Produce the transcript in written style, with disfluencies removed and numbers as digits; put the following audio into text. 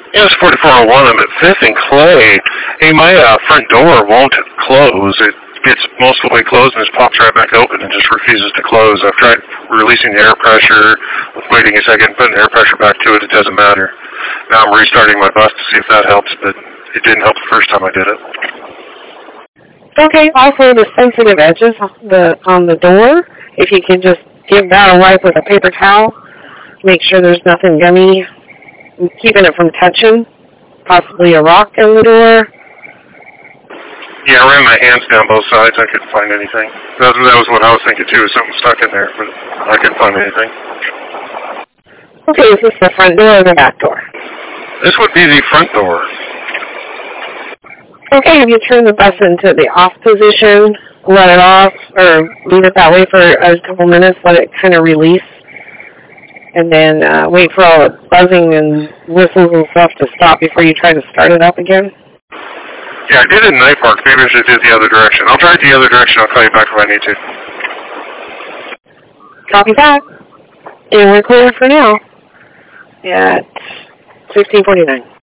Yeah, it's 4401. I'm at 5th and Clay. Hey, my front door won't close. It gets most of the way closed and just pops right back open and just refuses to close. I've tried releasing the air pressure, waiting a second, putting air pressure back to it. It doesn't matter. Now I'm restarting my bus to see if that helps, but it didn't help the first time I did it. Okay, also the sensitive edges on the door, if you can just give that a wipe with a paper towel, make sure there's nothing gummy, keeping it from touching, possibly a rock in the door. Yeah, I ran my hands down both sides. I couldn't find anything. That was what I was thinking too, something stuck in there, but I couldn't find anything. Okay, is this the front door or the back door? This would be the front door. Okay, have you turned the bus into the off position, let it off, or leave it that way for a couple minutes, let it kind of release, and then wait for all the buzzing and whistles and stuff to stop before you try to start it up again? Yeah, I did it in Night Park. Maybe I should do it the other direction. I'll try it the other direction. I'll call you back if I need to. Copy that. And we're clear for now at 16:49.